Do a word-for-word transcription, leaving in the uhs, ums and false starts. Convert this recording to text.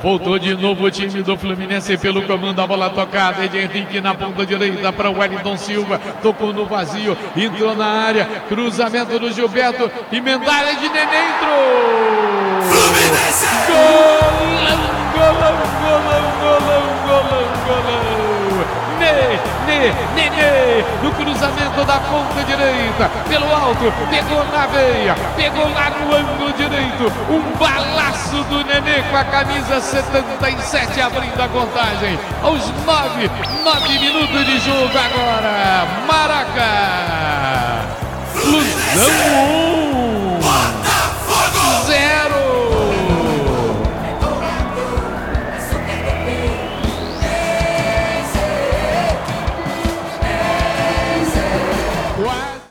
Voltou de novo o time do Fluminense pelo comando, a bola tocada, Ed Henrique na ponta direita para o Wellington Silva, tocou no vazio, entrou na área, cruzamento do Gilberto, emendada de Nenê, entrou! Fluminense! Golão, golão, golão, golão, golão, golão! Nenê, Nenê, no cruzamento da ponta direita, pelo alto, pegou na veia, pegou lá no ângulo direito, um balaço do Nenê com a camisa setenta e sete abrindo a contagem, aos nove, nove minutos de jogo agora, Maraca, Flusão um.